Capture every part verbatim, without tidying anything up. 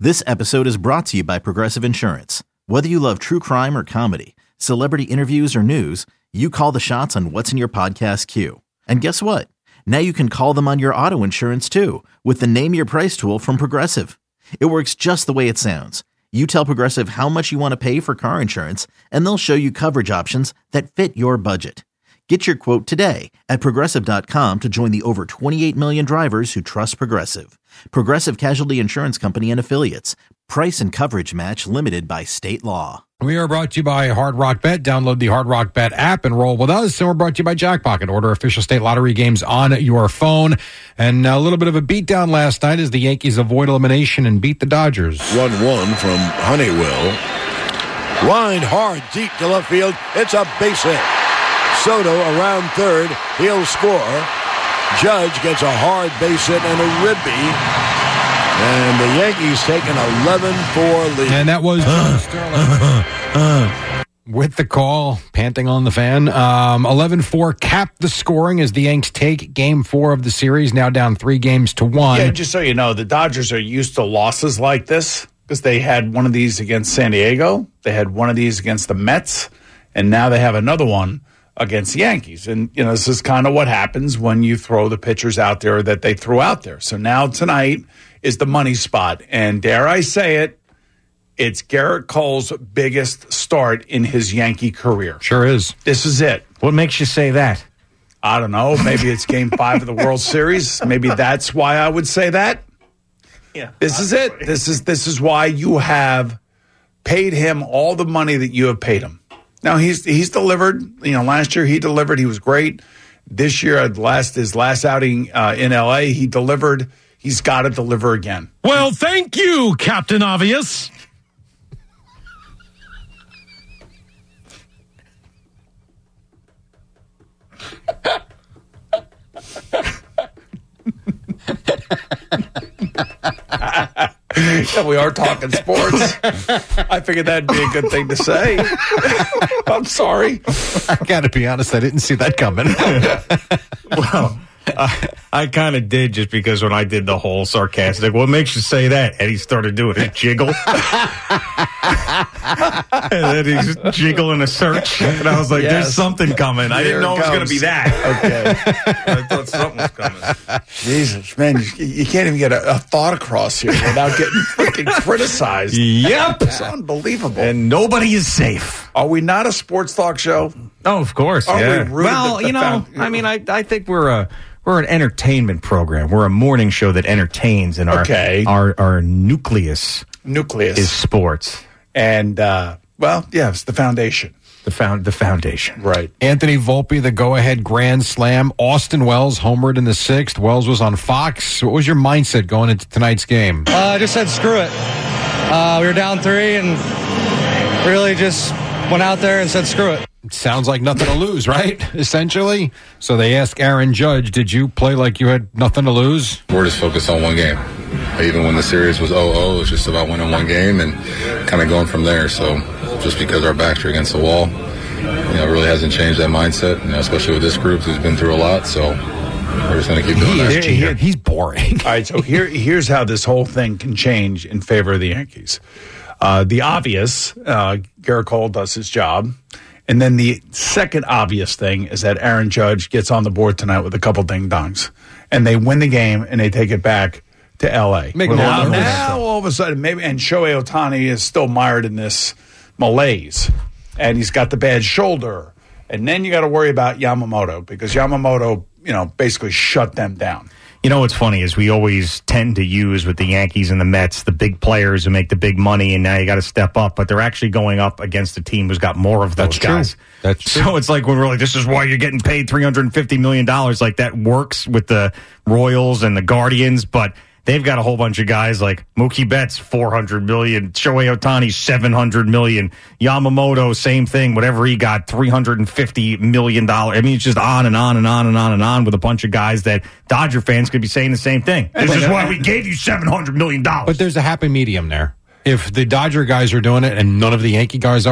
This episode is brought to you by Progressive Insurance. Whether you love true crime or comedy, celebrity interviews or news, you call the shots on what's in your podcast queue. And guess what? Now you can call them on your auto insurance too with the Name Your Price tool from Progressive. It works just the way it sounds. You tell Progressive how much you want to pay for car insurance, and they'll show you coverage options that fit your budget. Get your quote today at Progressive dot com to join the over twenty-eight million drivers who trust Progressive. Progressive Casualty Insurance Company and Affiliates. Price and coverage match limited by state law. We are brought to you by Hard Rock Bet. Download the Hard Rock Bet app and roll with us. And we're brought to you by Jackpocket. Order official state lottery games on your phone. And a little bit of a beatdown last night as the Yankees avoid elimination and beat the Dodgers. one one from Honeywell. Line hard deep to left field. It's a base hit. Soto around third. He'll score. Judge gets a hard base hit and a ribby. And the Yankees take an eleven four lead. And that was John Sterling with the call, panting on the fan. Um, eleven four capped the scoring as the Yanks take game four of the series, now down three games to one. Yeah, just so you know, the Dodgers are used to losses like this because they had one of these against San Diego. They had one of these against the Mets. And now they have another one against the Yankees. And, you know, this is kind of what happens when you throw the pitchers out there that they threw out there. So now tonight is the money spot. And dare I say it, it's Garrett Cole's biggest start in his Yankee career. Sure is. This is it. What makes you say that? I don't know. Maybe it's game five of the World Series. Maybe that's why I would say that. Yeah. This is it. This is this is why you have paid him all the money that you have paid him. Now, he's he's delivered. You know, last year he delivered. He was great. This year, at last his last outing uh, in L A, he delivered. He's got to deliver again. Well, thank you, Captain Obvious. Yeah, we are talking sports. I figured that'd be a good thing to say. I'm sorry. I got to be honest, I didn't see that coming. Well, I, I kind of did just because when I did the whole sarcastic, what makes you say that? And he started doing a jiggle. And then he's jiggling a search. And I was like, Yes. there's something coming. I Here didn't know it it was going to comes. be that. Okay. I thought something was coming. Jesus, man, you, you can't even get a, a thought across here without getting freaking criticized. Yep. It's unbelievable. And nobody is safe. Are we not a sports talk show? Oh, of course. Are we yeah. rude Well, that the you know, found- I mean, I, I think we're a we're an entertainment program. We're a morning show that entertains, and our Okay. our our nucleus Nucleus. is sports. and, uh, well, yeah, it's the foundation. The found the foundation. Right. Anthony Volpe, the go-ahead grand slam. Austin Wells homered in the sixth. Wells was on Fox. What was your mindset going into tonight's game? Uh, I just said screw it. Uh, we were down three and really just went out there and said screw it. Sounds like nothing to lose, right? Essentially. So they asked Aaron Judge, did you play like you had nothing to lose? We're just focused on one game. Even when the series was oh oh, it was just about winning one game and kind of going from there. So just because our backs are against the wall, you know, it really hasn't changed that mindset, you know, especially with this group who's been through a lot. So we're just going to keep doing He that. is cheater. He's boring. All right, so here, here's how this whole thing can change in favor of the Yankees. Uh, the obvious, uh, Garrett Cole does his job. And then the second obvious thing is that Aaron Judge gets on the board tonight with a couple ding-dongs. And they win the game, and they take it back to L A. Make them now, all nervous. now, all of a sudden, maybe, and Shohei Ohtani is still mired in this malaise. And he's got the bad shoulder. And then you got to worry about Yamamoto, because Yamamoto, you know, basically shut them down. You know what's funny is we always tend to use with the Yankees and the Mets the big players who make the big money, and now you got to step up. But they're actually going up against a team who's got more of those That's true. guys. That's true. So it's like when we're like, this is why you're getting paid three hundred fifty million dollars. Like that works with the Royals and the Guardians, but they've got a whole bunch of guys like Mookie Betts, four hundred million dollars, Shohei Ohtani, seven hundred million dollars, Yamamoto, same thing, whatever he got, three hundred fifty million dollars. I mean, it's just on and on and on and on and on with a bunch of guys that Dodger fans could be saying the same thing. This is why we gave you seven hundred million dollars. But there's a happy medium there. If the Dodger guys are doing it and none of the Yankee guys are,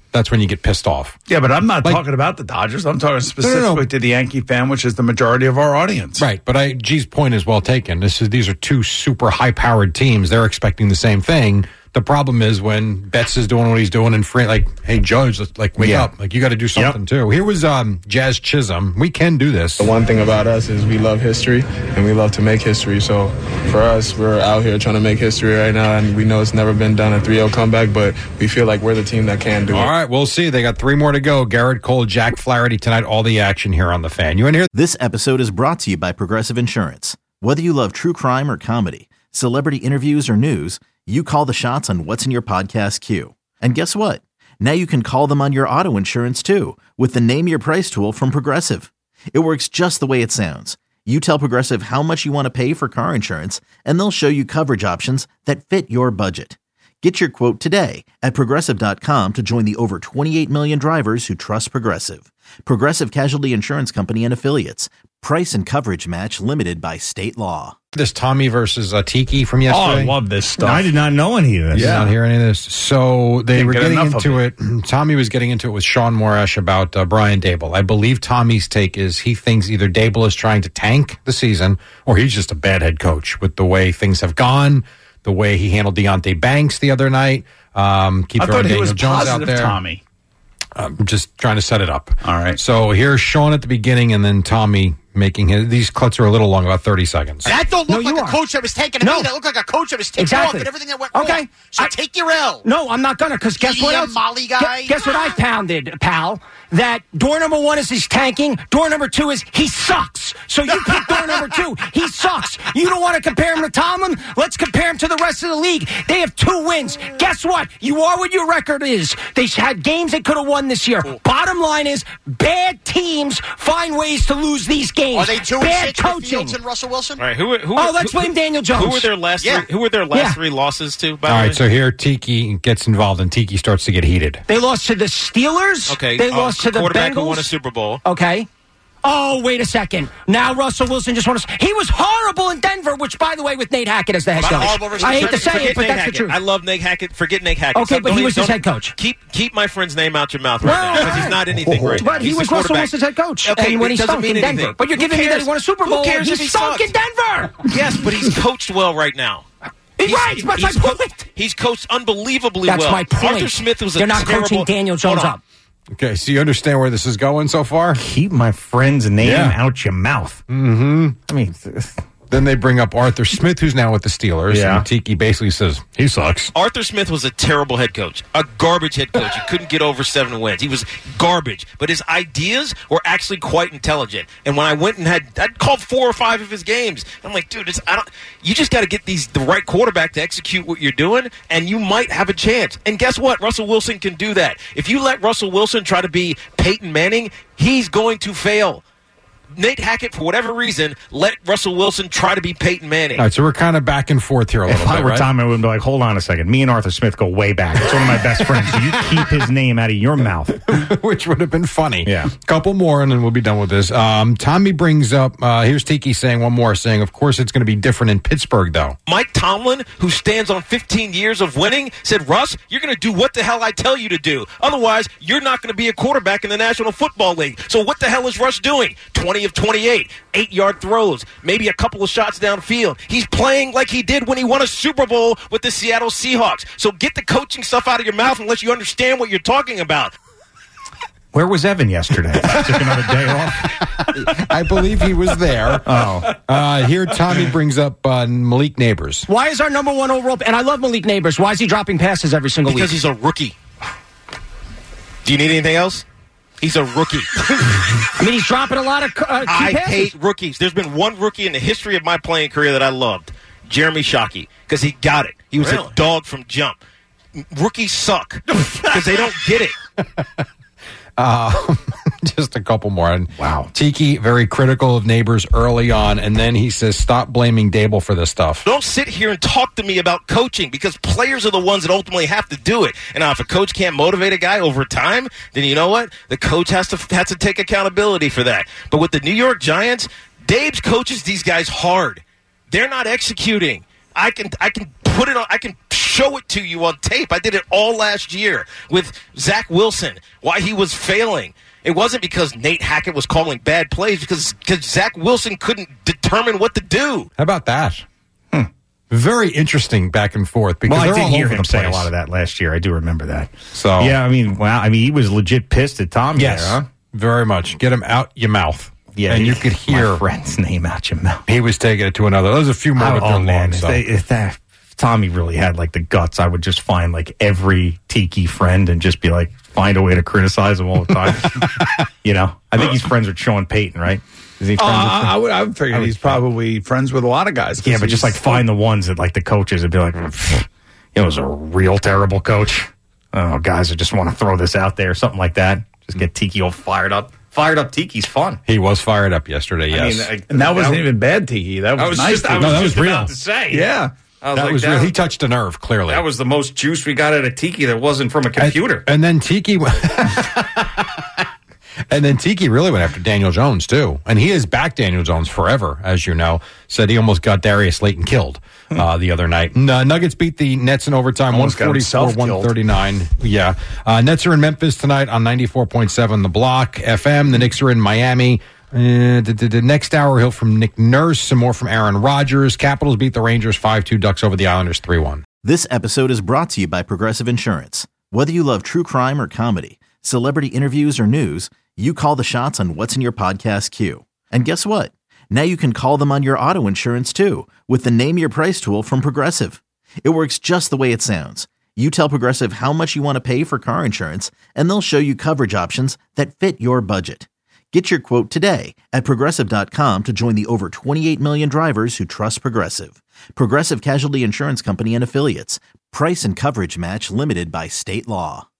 that's when you get pissed off. Yeah, but I'm not Like- talking about the Dodgers. I'm talking specifically No, no, no. to the Yankee fan, which is the majority of our audience. Right, but I, G's point is well taken. This is these are two super high-powered teams. They're expecting the same thing. The problem is when Betts is doing what he's doing and free, like, hey, Judge, let's, like, wake Yeah. up. Like, you got to do something, Yep. too. Here was um, Jazz Chisholm. We can do this. The one thing about us is we love history and we love to make history. So for us, we're out here trying to make history right now, and we know it's never been done, a three oh comeback, but we feel like we're the team that can do it. All right, we'll see. They got three more to go. Garrett Cole, Jack Flaherty tonight. All the action here on The Fan. You in here? This episode is brought to you by Progressive Insurance. Whether you love true crime or comedy, celebrity interviews or news, you call the shots on what's in your podcast queue. And guess what? Now you can call them on your auto insurance too with the Name Your Price tool from Progressive. It works just the way it sounds. You tell Progressive how much you want to pay for car insurance, and they'll show you coverage options that fit your budget. Get your quote today at Progressive dot com to join the over twenty-eight million drivers who trust Progressive. Progressive Casualty Insurance Company and Affiliates. Price and coverage match limited by state law. This Tommy versus uh, Tiki from Oh, yesterday. I love this stuff. I did not know any of this. You not hear any of this. So they Can't were get getting enough of into it. Tommy was getting into it with Sean Morash about uh, Brian Dable. I believe Tommy's take is he thinks either Dable is trying to tank the season or he's just a bad head coach with the way things have gone, the way he handled Deontay Banks the other night. Um, keep I throwing thought he Daniel was Jones out positive, there. Tommy. I'm just trying to set it up. All right. So here's Sean at the beginning and then Tommy making his. These clips are a little long, about thirty seconds. That don't No, look you like are. a coach that was taking a No. knee. That looked like a coach that was taking Exactly. off and everything that went Okay. wrong. So I- take your L. No, I'm not gonna, because guess what Idiot else? Molly guy. Gu- Guess what I pounded, pal? That door number one is he's tanking. Door number two is he sucks. So you pick door number two. He sucks. You don't want to compare him to Tomlin? Let's compare him to the rest of the league. They have two wins. Guess what? You are what your record is. They had games they could have won this year. Bottom line is, bad teams find ways to lose these games. Are they doing bad shit to coaching? Fields and Russell Wilson? All right, who? who Oh, let's who, blame Daniel Jones. Who were their last? Yeah. Three, who were their last Yeah. three losses to? By All the way? right, so here Tiki gets involved and Tiki starts to get heated. They lost to the Steelers. okay, They uh, lost to the quarterback Bengals. who won a Super Bowl. Okay. Oh, wait a second. Now Russell Wilson just won us. He was horrible in Denver, which, by the way, with Nate Hackett as the head Not coach. horrible versus I hate to Forget- say Forget it, but Nate that's Hackett. the truth. I love Nate Hackett. Forget Nate Hackett. Okay, Some- but don't he even- was his don't- head coach. Keep keep my friend's name out your mouth right Well, now because he's not anything right now. But he He's was the Russell quarterback. Wilson's head coach. Okay, and when it he doesn't stunk mean in anything. Denver. But you're Who giving me that cares? he won a Super Who Bowl. cares He if he stunk sucked? in Denver. Yes, but he's coached well right now. He's, Right, that's my he's co- point. he's coached unbelievably That's well. my point. Arthur Smith was a They're not terrible, coaching Daniel Jones Hold on. up. Okay, so you understand where this is going so far? Keep my friend's name Yeah. out your mouth. Mm-hmm. I mean, Then they bring up Arthur Smith, who's now with the Steelers. Yeah. And Tiki basically says, he sucks. Arthur Smith was a terrible head coach, a garbage head coach. He couldn't get over seven wins. He was garbage, but his ideas were actually quite intelligent. And when I went and had, I'd called four or five of his games. I'm like, dude, it's, I don't. You just got to get these the right quarterback to execute what you're doing, and you might have a chance. And guess what? Russell Wilson can do that. If you let Russell Wilson try to be Peyton Manning, he's going to fail. Nate Hackett, for whatever reason, let Russell Wilson try to be Peyton Manning. All right, so we're kind of back and forth here a little if I bit, were right? Tom, I would be like, hold on a second. Me and Arthur Smith go way back. It's one of my best friends. So you keep his name out of your mouth. Which would have been funny. Yeah. Couple more, and then we'll be done with this. Um, Tommy brings up, uh, here's Tiki saying one more, saying, of course, it's going to be different in Pittsburgh, though. Mike Tomlin, who stands on fifteen years of winning, said, Russ, you're going to do what the hell I tell you to do. Otherwise, you're not going to be a quarterback in the National Football League. So what the hell is Russ doing? twenty of twenty-eight, eight-yard throws, maybe a couple of shots downfield. He's playing like he did when he won a Super Bowl with the Seattle Seahawks. So get the coaching stuff out of your mouth unless you understand what you're talking about. Where was Evan yesterday? Took another day off. I believe he was there. Oh. Uh, here, Tommy brings up uh, Malik Neighbors. Why is our number one overall? And I love Malik Neighbors. Why is he dropping passes every single Because week? he's a rookie. Do you need anything else? He's a rookie. I mean, he's dropping a lot of uh, key I passes. hate rookies. There's been one rookie in the history of my playing career that I loved, Jeremy Shockey, because he got it. He was Really? a dog from jump. Rookies suck because they don't get it. Uh, just a couple more. And Wow. Tiki, very critical of Neighbors early on, and then he says, stop blaming Dable for this stuff. Don't sit here and talk to me about coaching because players are the ones that ultimately have to do it. And now if a coach can't motivate a guy over time, then you know what? The coach has to has to take accountability for that. But with the New York Giants, Dave's coaches these guys hard. They're not executing. I can I can put it on. I can show it to you on tape. I did it all last year with Zach Wilson. Why he was failing. It wasn't because Nate Hackett was calling bad plays, because because Zach Wilson couldn't determine what to do. How about that? Hmm. Very interesting back and forth. Because well, I they're did all hear over him the say a place. lot of that last year. I do remember that. So yeah, I mean, wow. I mean, he was legit pissed at Tommy. Yes, there, huh? very much. Get him out your mouth. Yeah, and he, you could hear my friend's name out your mouth. He was taking it to another. There's a few more. Oh, to oh man, long, if, so. they, if that if Tommy really had like the guts, I would just find like every Tiki friend and just be like, find a way to criticize him all the time. You know, I think he's friends with Sean Payton, right? Is he Uh, friends with I would, I would figure I would he's probably friends with a lot of guys. Yeah, but just like find the ones that like the coaches would be like, "Pfft, it was a real terrible coach. Oh, guys, I just want to throw this out there, something like that. Just get Tiki all fired up. Fired up Tiki's fun. He was fired up yesterday. Yes, I mean, I, and that wasn't even bad Tiki. That was, I was nice. just, I was No, that just was real. about to say. Yeah. I was that like, was that, real. He touched a nerve, clearly. that was the most juice we got out of Tiki that wasn't from a computer. And, and then Tiki, and then Tiki really went after Daniel Jones too, and he has backed Daniel Jones forever, as you know. Said he almost got Darius Slayton killed uh, the other night. And, uh, Nuggets beat the Nets in overtime, one Almost got forty-four himself killed. one thirty-nine. Yeah, uh, Nets are in Memphis tonight on ninety-four point seven The Block F M. The Knicks are in Miami. Uh, the, the, the next hour, he'll from Nick Nurse, some more from Aaron Rodgers. Capitals beat the Rangers five two. Ducks over the Islanders three one. This episode is brought to you by Progressive Insurance. Whether you love true crime or comedy, celebrity interviews or news, you call the shots on what's in your podcast queue. And guess what? Now you can call them on your auto insurance too with the Name Your Price tool from Progressive. It works just the way it sounds. You tell Progressive how much you want to pay for car insurance, and they'll show you coverage options that fit your budget. Get your quote today at Progressive dot com to join the over twenty-eight million drivers who trust Progressive. Progressive Casualty Insurance Company and Affiliates. Price and coverage match limited by state law.